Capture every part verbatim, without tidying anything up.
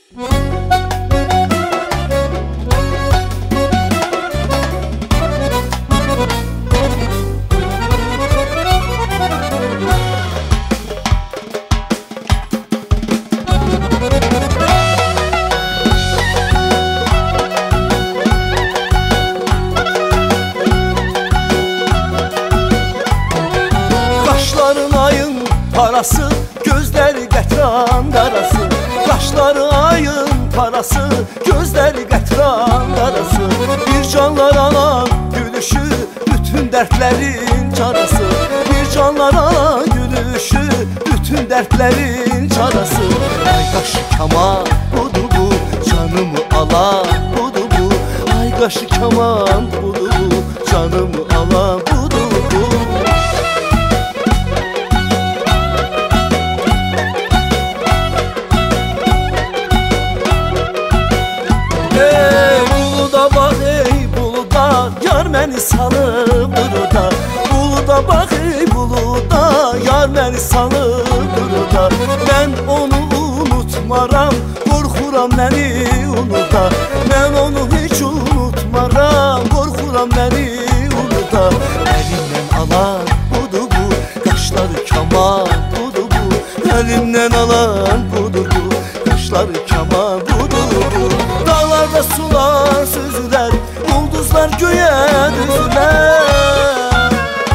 Qaşların ayın parası, gözləri qətran qarası. Qaşları ayın parası, gözləri qətran qarası. Bir canlar alan gülüşü, bütün dertlerin çarası. Bir canlar alan gülüşü, bütün dertlerin çarası. Ay qaşı kaman budur bu, canımı alan budur bu. Ay qaşı kaman budur bu, canımı alan budur bu. Məni salıb duruda, buluda bax ey buluda, yar məni salıb duruda. Mən onu unutmaram, qorxuram məni unuda. Mən onu heç unutmaram, qorxuram məni unuda. Əlimdən alan budur bu, qaşları kaman budur bu. Əlimdən alan budur bu, qaşları kaman budur bu. Dağlarda sular süzülər, ulduzlar göğe düzülər.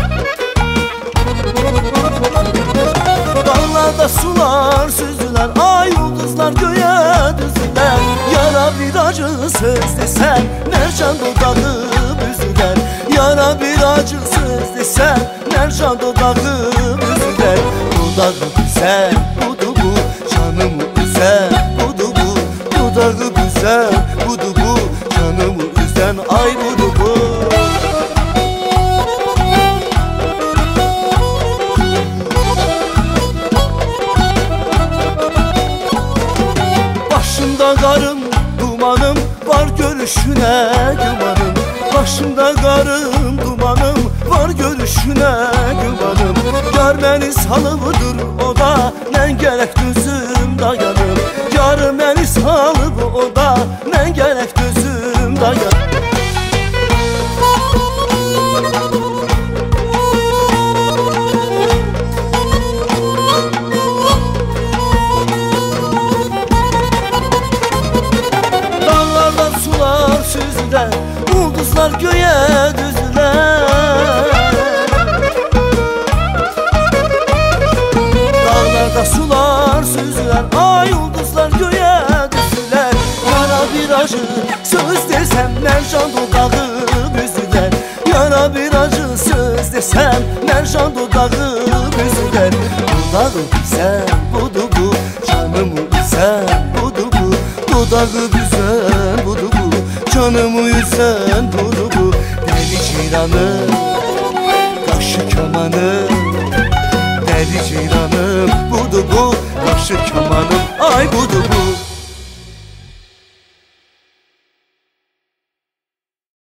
Dağlarda sular süzülər, ay ulduzlar göğe düzülər. Yara bir acı söz desəm, mercan dodağı büzülər. Yara bir acı söz desəm, mercan dodağı büzülər. Dodağı güzel budur bu, canımı üzen budur bu. Dodağı güzel budur bu, canımı üzen ay budur bu. Başımda qarım, dumanım var görüşüne gümanım. Başımda qarım, dumanım var görüşüne gümanım. Yar məni salıbıdır o da, mən gərək düzüm dayanım. Yar məni salıb o da, mən gərək düzüm dayanım. Süzülər, ulduzlar göğe düzülər. Dağlarda sular süzülər, ay ulduzlar göğe düzülər. Yara bir acı söz desəm, mercan dodağı büzülər. Yara bir acı söz desəm, mercan dodağı büzülər. Dodağı güzel budur bu, canımı üzen budur bu. Dodağı güzel budur bu, canımı üzen budur bu. Deli ceylanım, qaşı kamanım. Deli ceylanım budur bu, qaşı kamanım. Ay budur